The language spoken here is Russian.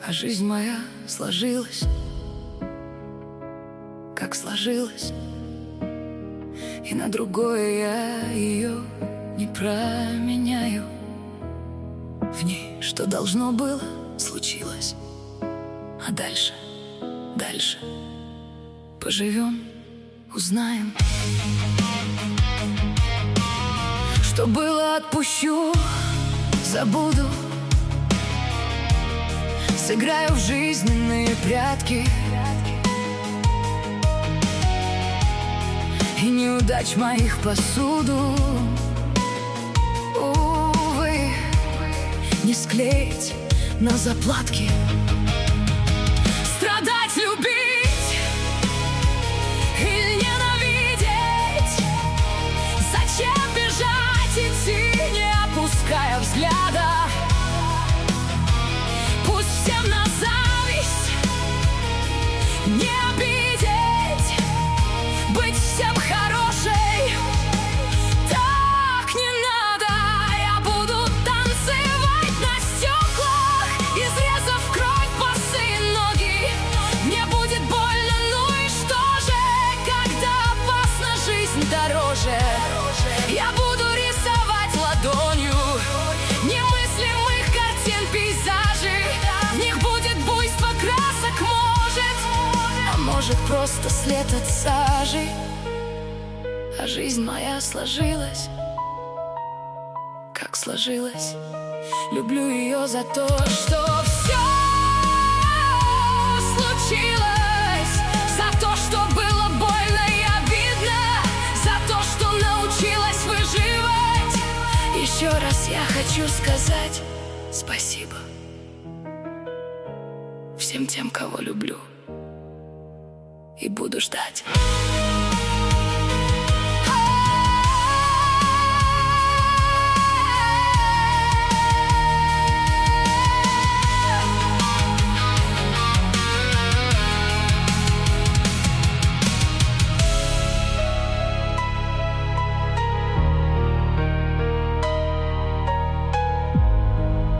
А жизнь моя сложилась, как сложилась, и на другое я ее не променяю. В ней что должно было, случилось. А дальше поживем, узнаем. Что было, отпущу, забуду. Сыграю в жизненные прятки, и неудач моих посуду, увы, не склеить на заплатки. Страдать, любить или ненавидеть, зачем бежать, идти, не опуская взгляда? Пусть всем на зависть не обидеть, быть всем хорошей так не надо. Я буду танцевать на стеклах, изрезав кровь босые ноги. Мне будет больно, ну и что же, когда опасна жизнь дороже? Я буду рисовать ладонью немыслимых картин, пейзажи. В них будет буйство красок, может просто след от сажи. А жизнь моя сложилась, как сложилась. Люблю ее за то, что все случилось, за то, что было больно и обидно, за то, что научилась выживать. Еще раз я хочу сказать спасибо всем тем, кого люблю и буду ждать.